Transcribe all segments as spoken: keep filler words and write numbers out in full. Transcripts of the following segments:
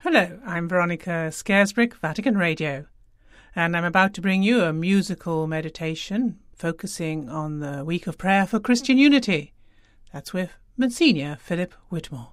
Hello, I'm Veronica Scaresbrick, Vatican Radio, and I'm about to bring you a musical meditation focusing on the Week of Prayer for Christian Unity. That's with Monsignor Philip Whitmore.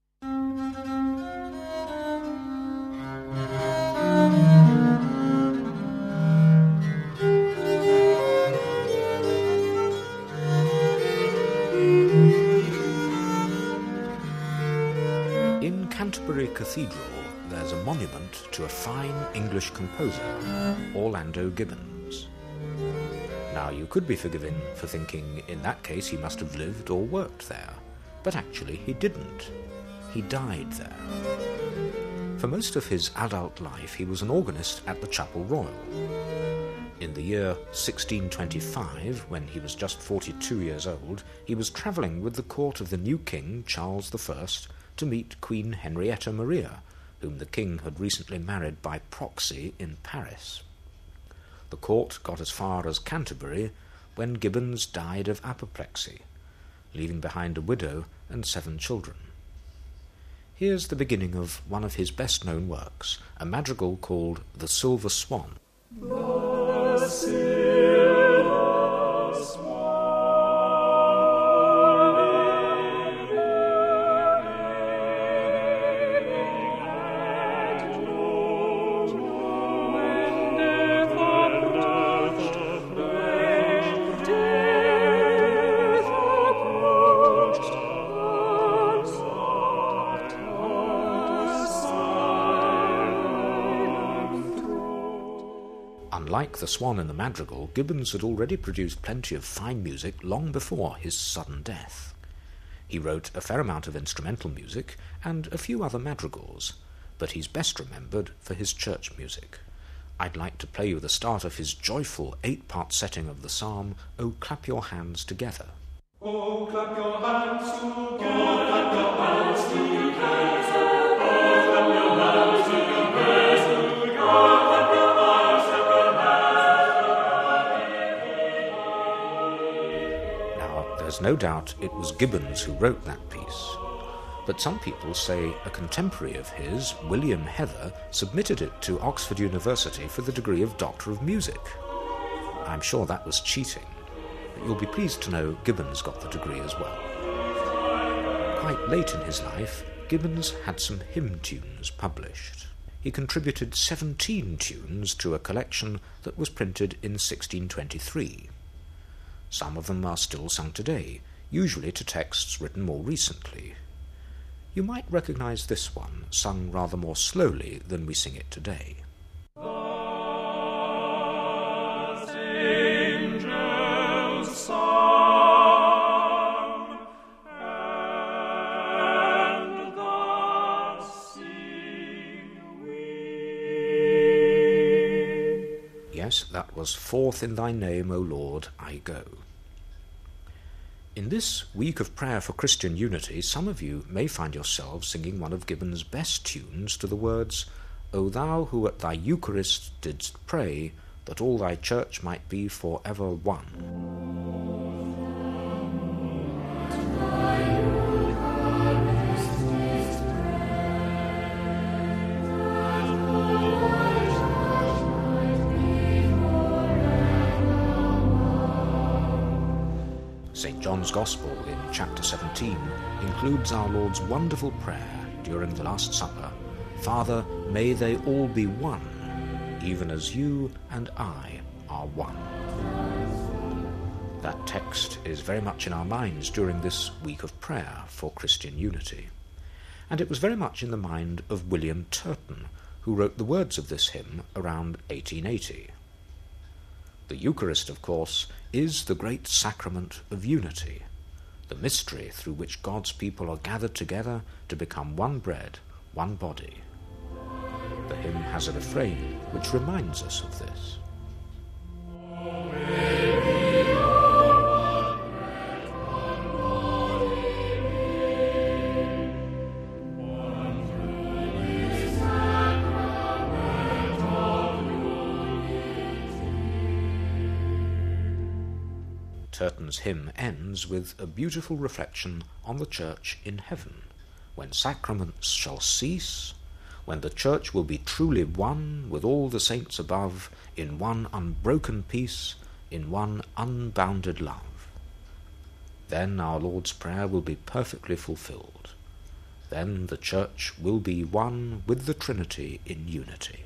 In Canterbury Cathedral, there's a monument to a fine English composer, Orlando Gibbons. Now, you could be forgiven for thinking in that case he must have lived or worked there, but actually he didn't. He died there. For most of his adult life, he was an organist at the Chapel Royal. In the year sixteen twenty-five, when he was just forty-two years old, he was travelling with the court of the new king, Charles the First, to meet Queen Henrietta Maria, whom the king had recently married by proxy in Paris. The court got as far as Canterbury when Gibbons died of apoplexy, leaving behind a widow and seven children. Here's the beginning of one of his best-known works, a madrigal called The Silver Swan. The Silver Swan. Unlike the Swan and the Madrigal, Gibbons had already produced plenty of fine music long before his sudden death. He wrote a fair amount of instrumental music and a few other madrigals, but he's best remembered for his church music. I'd like to play you the start of his joyful eight-part setting of the psalm, "O Clap Your Hands Together." Oh, clap your hands together. Oh, clap your hands together. Oh, clap your hands together. Oh, clap your hands together. Now, there's no doubt it was Gibbons who wrote that piece, but some people say a contemporary of his, William Heather, submitted it to Oxford University for the degree of Doctor of Music. I'm sure that was cheating, but you'll be pleased to know Gibbons got the degree as well. Quite late in his life, Gibbons had some hymn tunes published. He contributed seventeen tunes to a collection that was printed in sixteen twenty-three. Some of them are still sung today, usually to texts written more recently. You might recognize this one, sung rather more slowly than we sing it today. Yes, that was "Forth in thy name, O Lord, I go." In this week of prayer for Christian unity, some of you may find yourselves singing one of Gibbons' best tunes to the words, "O thou who at thy Eucharist didst pray, that all thy church might be for ever one." Saint John's Gospel in chapter seventeen includes our Lord's wonderful prayer during the Last Supper, "Father, may they all be one, even as you and I are one." That text is very much in our minds during this week of prayer for Christian unity, and it was very much in the mind of William Turton, who wrote the words of this hymn around eighteen eighty. The Eucharist, of course, is the great sacrament of unity, the mystery through which God's people are gathered together to become one bread, one body. The hymn has a refrain which reminds us of this. Turton's hymn ends with a beautiful reflection on the church in heaven, when sacraments shall cease, when the Church will be truly one with all the saints above, in one unbroken peace, in one unbounded love. Then our Lord's Prayer will be perfectly fulfilled. Then the Church will be one with the Trinity in unity.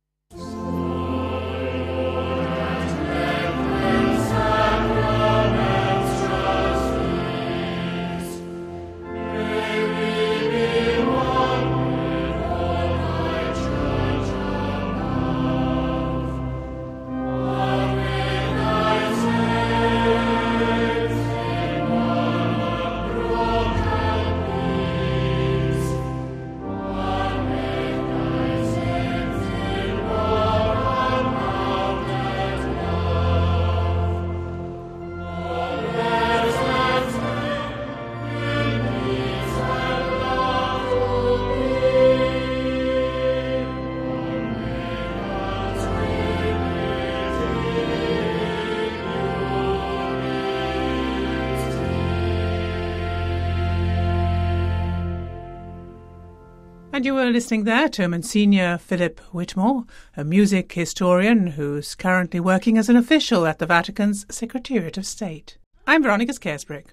And you were listening there to Monsignor Philip Whitmore, a music historian who's currently working as an official at the Vatican's Secretariat of State. I'm Veronica Scarisbrick.